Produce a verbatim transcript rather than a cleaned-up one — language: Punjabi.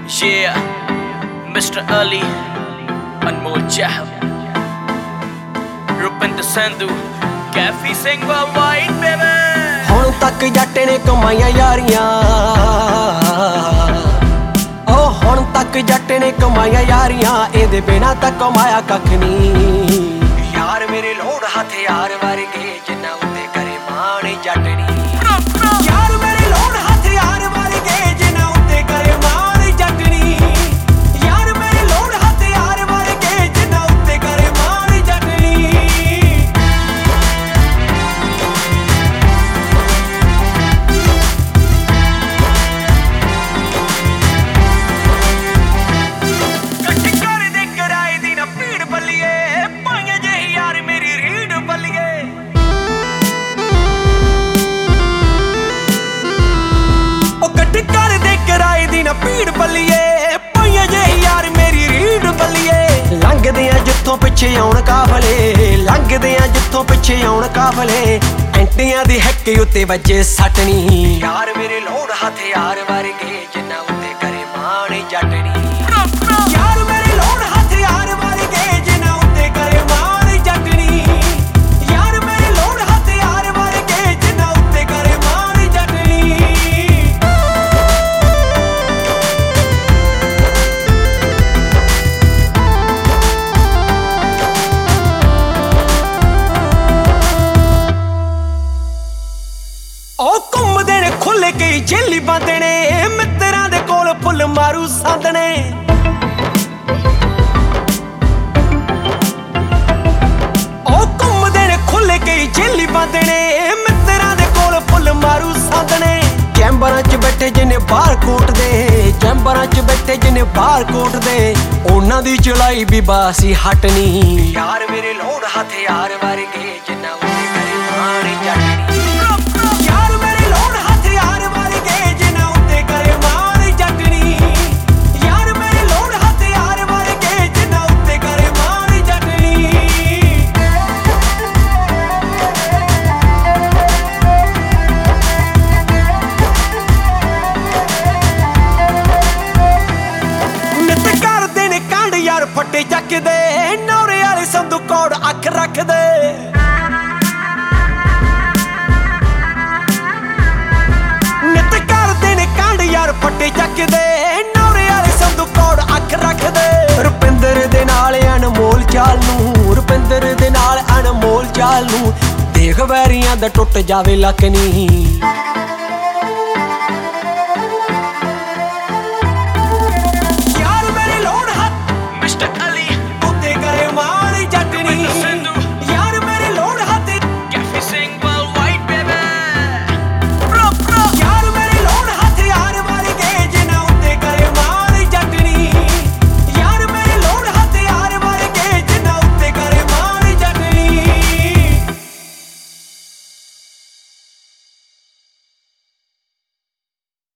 Yeah, Mister Ali, Anmol Chahal, Rupinder Sandhu, Kafi Singh worldwide, baby. ਹੁਣ ਤੱਕ ਜੱਟ ਨੇ ਕਮਾਈਆਂ ਯਾਰੀਆਂ, ਓ ਹੁਣ ਤੱਕ ਜੱਟ ਨੇ ਕਮਾਈਆਂ ਯਾਰੀਆਂ, ਇਹਦੇ ਬਿਨਾ ਤਾਂ ਕਮਾਇਆ ਕੱਖ ਨਹੀਂ। ਯਾਰ ਮੇਰੇ ਲੋੜ ਹਥਿਆਰ ਵਰਗੇ ਜਿੰਨਾ ਉੱਤੇ ਕਰੇ ਮਾਣ ਜੱਟ ਨੀ। ਯਾਰ ਮੇਰੇ ਲੋੜ ਹਥਿਆਰ ਵਰਗੇ ਜਿੰਨਾ ਉੱਤੇ ਕਰੇ ਮਾਣ ਜੱਟ ਨੀ। ਯਾਰ ਮੇਰੇ ਲੋੜ ਹਥਿਆਰ ਵਰਗੇ ਜਿੰਨਾ ਉੱਤੇ ਕਰੇ ਮਾਣ ਜੱਟ ਨੀ। ਭੀੜ ਬੱਲੀਏ ਪਾਈਆਂ ਜੇ ਯਾਰ ਮੇਰੀ ਰੀੜ ਬੱਲੀਏ। ਲੰਘਦੇ ਆ ਜਿੱਥੋਂ ਪਿੱਛੇ ਆਉਣ ਕਾਫਲੇ, ਲੰਘਦੇ ਆ ਜਿੱਥੋਂ ਪਿੱਛੇ ਆਉਣ ਕਾਫਲੇ, ਐਂਟੀਆਂ ਦੀ ਹੱਕ ਉੱਤੇ ਵੱਜੇ ਸੱਟ ਨੀ। ਯਾਰ ਮੇਰੇ ਲੋੜ ਹਥਿਆਰ ਵਰਗੇ ਜਿੰਨਾ ਉੱਤੇ ਕਰੇ ਮਾਣ ਜੱਟ ਨੀ। ਯਾਰ ਮੇਰੇ ਲੋੜ ਹਥਿਆਰ ਵਰਗੇ ਜਿੰਨਾ ਉੱਤੇ ਕਰੇ ਮਾਣ ਜੱਟ ਨੀ। ਯਾਰ ਮੇਰੇ ਲੋੜ ਹਥਿਆਰ ਵਰਗੇ ਜਿੰਨਾ ਉੱਤੇ ਕਰੇ ਮਾਣ ਜੱਟ ਨੀ। ਉਹ ਘੁੰਮਦੇ ਨੇ ਖੁੱਲੇ ਕਈ ਜੇਲੀ ਬੰਦ ਨੇ, ਮਿੱਤਰਾਂ ਦੇ ਕੋਲ ਫੁੱਲ ਮਾਰੂ ਸੰਦ ਨੇ। ਉਹ ਘੁੰਮਦੇ ਨੇ ਖੁੱਲੇ ਕਈ ਜੇਲੀ ਬੰਦ ਨੇ, ਮਿੱਤਰਾਂ ਦੇ ਕੋਲ ਫੁੱਲ ਮਾਰੂ ਸੰਦ ਨੇ। ਚੈਂਬਰਾਂ 'ਚ ਬੈਠੇ ਜਿਹਨੇ ਬਾਹਰ ਕੋਟ ਦੇ, ਚੈਂਬਰਾਂ 'ਚ ਬੈਠੇ ਜਿਹਨੇ ਬਾਹਰ ਕੋਟ ਦੇ, ਉਹਨਾਂ ਦੀ ਚਲਾਈ ਵੀ ਬਾਸੀ ਹਟ ਨੀ। ਯਾਰ ਮੇਰੇ ਲੋੜ ਹਥਿਆਰ ਵਰਗੇ ਜਿੰਨਾ ਉੱਤੇ ਕਰੇ ਮਾਣ ਜੱਟ ਨੀ। ਯਾਰ ਮੇਰੇ ਲੋੜ ਹਥਿਆਰ ਵਰਗੇ ਜਿੰਨਾ ਉੱਤੇ ਕਰੇ ਮਾਣ ਜੱਟ ਨੀ। ਯਾਰ ਮੇਰੇ ਲੋੜ ਹਥਿਆਰ ਵਰਗੇ ਜਿੰਨਾ ਉੱਤੇ ਕਰੇ ਮਾਣ ਜੱਟ ਨੀ। ਨਿੱਤ ਕਰਦੇ ਨੇ ਕਾਂਡ ਯਾਰ ਫੱਟੇ ਚੱਕਦੇ, ਨੌਰੇ ਵਾਲੇ ਸੰਧੂ ਕੋੜ ਅੱਖ ਰੱਖਦੇ। ਫੱਟੇ ਚੱਕਦੇ, ਨੌਰੇ ਵਾਲੇ ਸੰਧੂ ਕੋੜ ਅੱਖ ਰੱਖਦੇ। ਰੁਪਿੰਦਰ ਦੇ ਨਾਲ ਅਨਮੋਲ ਚਾਲ ਨੂੰ, ਰੁਪਿੰਦਰ ਦੇ ਨਾਲ ਅਨਮੋਲ ਚਾਲ ਨੂੰ, ਦੇਖ ਵੈਰੀਆਂ ਦਾ ਟੁੱਟ ਜਾਵੇ ਲੱਕ ਨੀ।